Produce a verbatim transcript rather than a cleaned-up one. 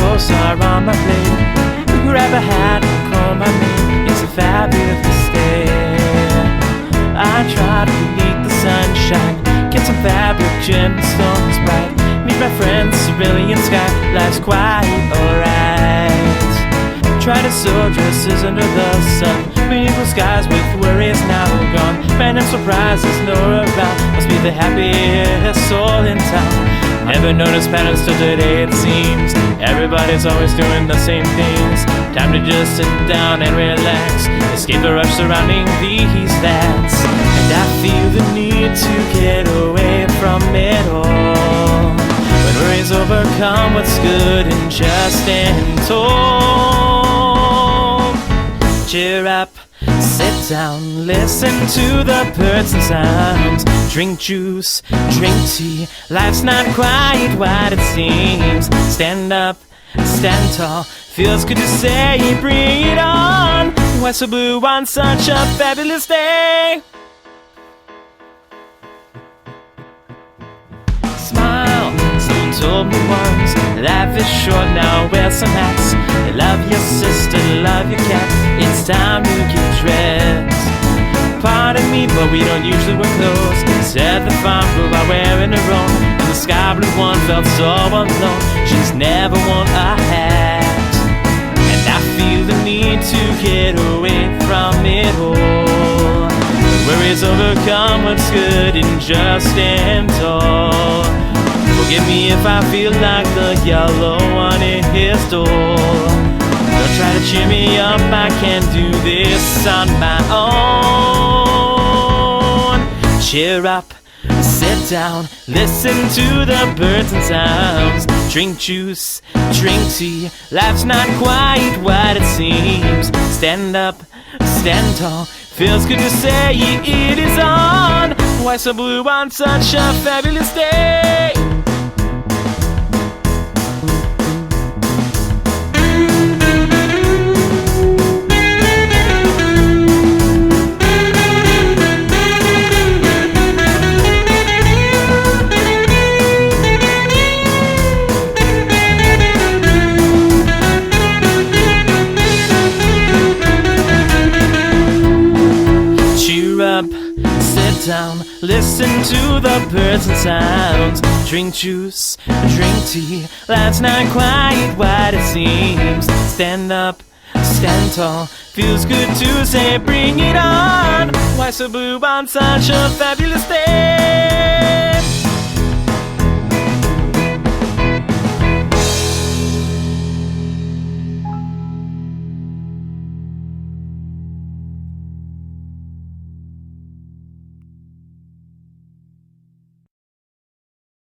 toes are on my plate. Grab a hat and call my name. It's a fabulous day. I try to beneath the sunshine, get some fabric, gemstones bright. Meet my friends, cerulean sky, life's quite alright. Try to sew dresses under the sun, beneath blue skies with worries now gone. Random surprises, no around, must be the happiest soul in town. Never notice patterns till today it seems. Everybody's always doing the same things. Time to just sit down and relax, escape the rush surrounding these lands. And I feel the need to get away from it all. When worries overcome what's good and just and told. Cheer up, sit down, listen to the birds and sounds. Drink juice, drink tea, life's not quite what it seems. Stand up, stand tall, feels good to say, bring it on. Why so blue on such a fabulous day? Smile, someone told me once, life is short, now wear some hats. Love your sister, love your cat, it's time to get dressed. Pardon me, but we don't usually wear clothes. Said the farm girl by wearing her own, and the sky blue one felt so alone. She's never worn a hat, and I feel the need to get away from it all. Worries overcome what's good and just and tall. Forgive me if I feel like the yellow one in his door. Don't try to cheer me up, I can't do this on my own. Cheer up, sit down, listen to the birds and sounds. Drink juice, drink tea, life's not quite what it seems. Stand up, stand tall, feels good to say it is on. Why so blue on such a fabulous day? Sit down, listen to the birds and sounds. Drink juice, drink tea, life's not quite what it seems. Stand up, stand tall, feels good to say bring it on. Why so blue on such a fabulous day?